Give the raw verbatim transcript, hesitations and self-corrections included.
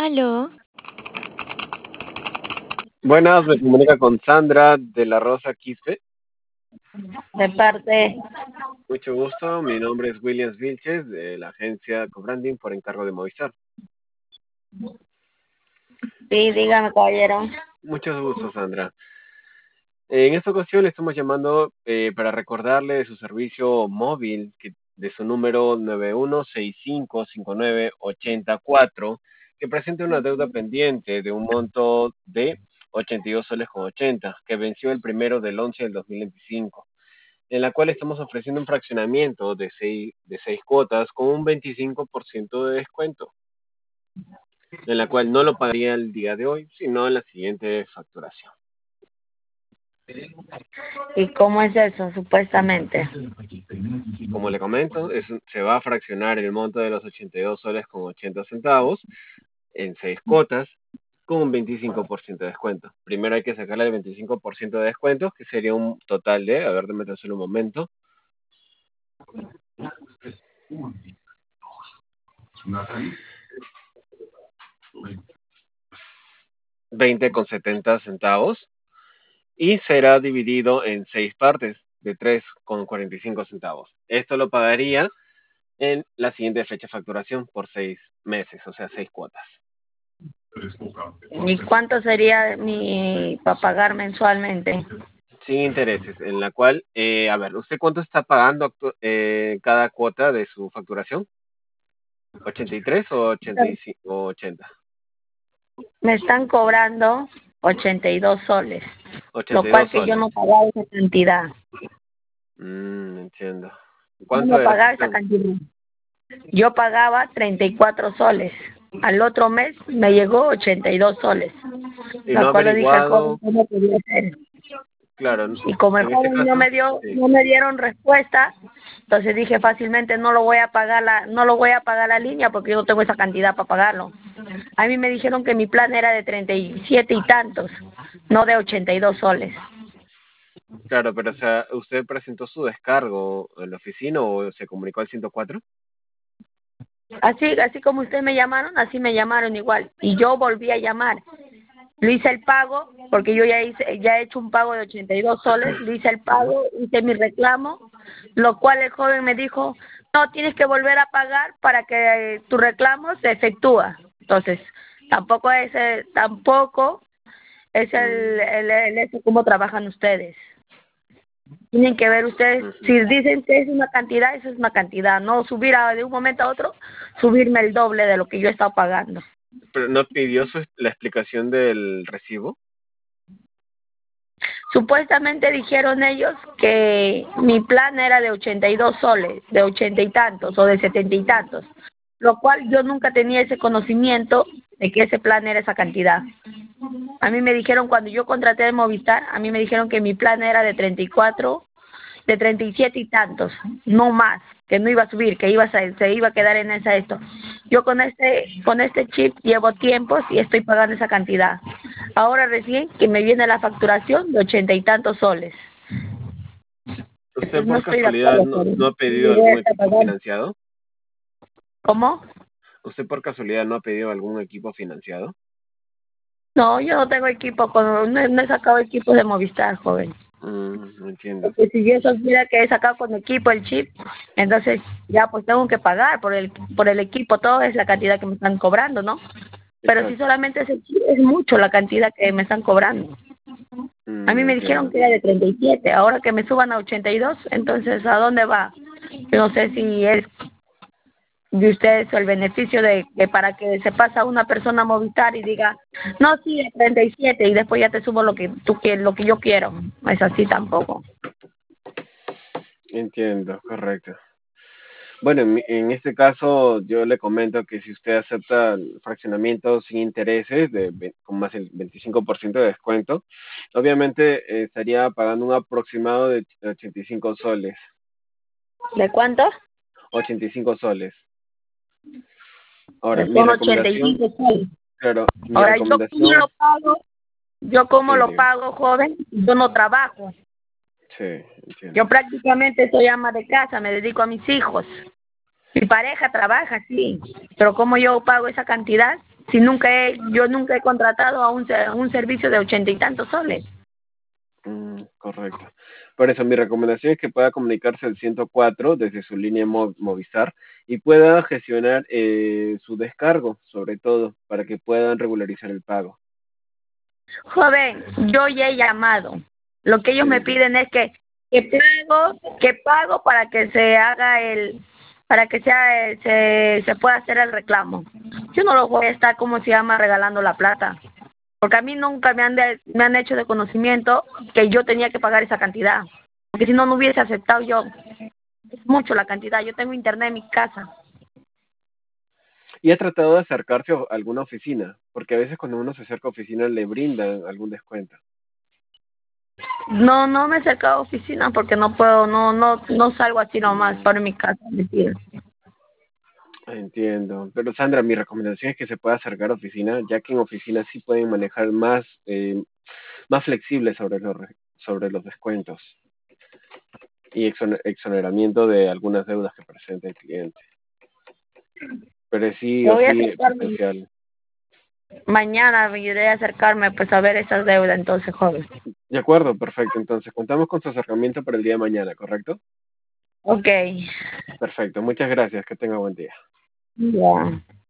Aló, Buenas, me comunica con Sandra de la Rosa Quispe. De parte, Mucho gusto, mi nombre es Williams Vilches de la agencia Cobranding por encargo de Movistar. sí, dígame, caballero. Mucho gusto, Sandra. En esta ocasión le estamos llamando eh, para recordarle de su servicio móvil, que, de su número nueve uno seis cinco cinco nueve ocho cuatro, que presenta una deuda pendiente de un monto de ochenta y dos soles con ochenta, que venció el primero del once del dos mil veinticinco. En la cual estamos ofreciendo un fraccionamiento de seis, de seis cuotas con un veinticinco por ciento de descuento, en la cual no lo pagaría el día de hoy, sino en la siguiente facturación. ¿Y cómo es eso, supuestamente? Como le comento, es, se va a fraccionar el monto de los ochenta y dos soles con ochenta centavos en seis cuotas con un veinticinco por ciento de descuento. Primero hay que sacarle el veinticinco por ciento de descuento, que sería un total de, a ver, déjame hacer un momento, veinte con setenta centavos, y será dividido en seis partes de tres con cuarenta y cinco centavos. Esto lo pagaría en la siguiente fecha de facturación por seis meses, o sea, seis cuotas. ¿Y cuánto sería mi para pagar mensualmente? Sin intereses, en la cual, eh, a ver, ¿usted cuánto está pagando eh, cada cuota de su facturación? ¿ochenta y tres o ochenta y cinco o ochenta? Me están cobrando ochenta y dos soles, lo ochenta y cual dos que yo soles. no pagaba esa cantidad. Mm, entiendo. Yo ¿Cuánto no era pagaba su esa deuda? cantidad. Yo pagaba treinta y cuatro soles. Al otro mes me llegó ochenta y dos soles, Y no la ha cual le dije al joven averiguado, cómo podía ser. claro, Y como el en este joven no caso, me dio, sí. no me dieron respuesta, entonces dije fácilmente no lo voy a pagar la, no lo voy a pagar la línea porque yo no tengo esa cantidad para pagarlo. A mí me dijeron que mi plan era de treinta y siete y tantos, no de ochenta y dos soles. Claro, pero o sea, ¿usted presentó su descargo en la oficina o se comunicó al ciento cuatro? Así, así como ustedes me llamaron, así me llamaron igual. Y yo volví a llamar. Lo hice el pago, porque yo ya hice, ya he hecho un pago de ochenta y dos soles, le hice el pago, hice mi reclamo, lo cual el joven me dijo, no, tienes que volver a pagar para que eh, tu reclamo se efectúa. Entonces, tampoco es, eh, tampoco es el, el, el, eso cómo trabajan ustedes. Tienen que ver ustedes, si dicen que es una cantidad, eso es una cantidad, no subir a, de un momento a otro, subirme el doble de lo que yo he estado pagando. ¿Pero no pidió su, la explicación del recibo? Supuestamente dijeron ellos que mi plan era de ochenta y dos soles, de ochenta y tantos o de setenta y tantos, lo cual yo nunca tenía ese conocimiento de que ese plan era esa cantidad. A mí me dijeron, cuando yo contraté de Movistar, a mí me dijeron que mi plan era de treinta y cuatro, de treinta y siete y tantos, no más, que no iba a subir, que iba a, se iba a quedar en esa esto. Yo con este con este chip llevo tiempos y estoy pagando esa cantidad. Ahora recién que me viene la facturación de ochenta y tantos soles. ¿Usted Entonces no por estoy de casualidad acuerdo no, con eso. no ha pedido Yo voy a algún estar equipo pagando. financiado? ¿Cómo? ¿Usted por casualidad no ha pedido algún equipo financiado? No, yo no tengo equipo, con, no, no he sacado equipos de Movistar, joven. Mm, no entiendo. Porque si yo supiera que he sacado con equipo el chip, entonces ya pues tengo que pagar por el por el equipo, todo es la cantidad que me están cobrando, ¿no? Pero si Exacto. solamente es el chip, es mucho la cantidad que me están cobrando. Mm, A mí no me dijeron entiendo. que era de treinta y siete, ahora que me suban a ochenta y dos, entonces ¿a dónde va? Yo no sé si es de ustedes el beneficio de que para que se pasa una persona a Movistar y diga, no, sí, es treinta y siete y después ya te subo lo que tú quieres, lo que yo quiero. No es así tampoco. Entiendo, correcto. Bueno, en, mi- en este caso yo le comento que si usted acepta el fraccionamiento sin intereses, de, ve- con más el veinticinco por ciento de descuento, obviamente eh, estaría pagando un aproximado de ochenta y cinco soles. ¿De cuánto? ochenta y cinco soles. Ahora, mi Son recomendación, ochenta y cinco soles. claro, mi Ahora, ¿yo cómo recomendación, lo pago? ¿Yo cómo sí, lo diga, pago, joven? Yo no trabajo. sí, entiendo. Yo prácticamente soy ama de casa, me dedico a mis hijos. Mi pareja trabaja, sí, pero ¿cómo yo pago esa cantidad? Si nunca he, yo nunca he contratado a un, ser- un servicio de ochenta y tantos soles. Mm, correcto. Por eso mi recomendación es que pueda comunicarse al ciento cuatro desde su línea Mo- Movistar y pueda gestionar eh, su descargo, sobre todo, para que puedan regularizar el pago. Joven, yo ya he llamado. Lo que ellos me Sí. piden es que, que pago, que pago para que se haga el, para que sea, eh, se, se pueda hacer el reclamo. Yo no lo voy a estar, como se llama, regalando la plata. Porque a mí nunca me han, de- me han hecho de conocimiento que yo tenía que pagar esa cantidad. Porque si no, no hubiese aceptado yo. Es mucho la cantidad. Yo tengo internet en mi casa. Y ha tratado de acercarse a alguna oficina, porque a veces cuando uno se acerca a oficina le brindan algún descuento. No, no me he acercado a oficina porque no puedo, no, no, no salgo así nomás Mm, para mi casa. Mentira. entiendo. Pero Sandra, mi recomendación es que se pueda acercar a oficina, ya que en oficina sí pueden manejar más, eh, más flexibles sobre los, re- sobre los descuentos y exoner- exoneramiento de algunas deudas que presenta el cliente. Pero sí Yo o voy a sí eh, acercarme. presencial. Mañana iré a acercarme pues a ver esas deudas entonces, joven. De acuerdo, perfecto. Entonces, contamos con su acercamiento para el día de mañana, ¿correcto? Ok. Perfecto. Muchas gracias. Que tenga buen día. Ya.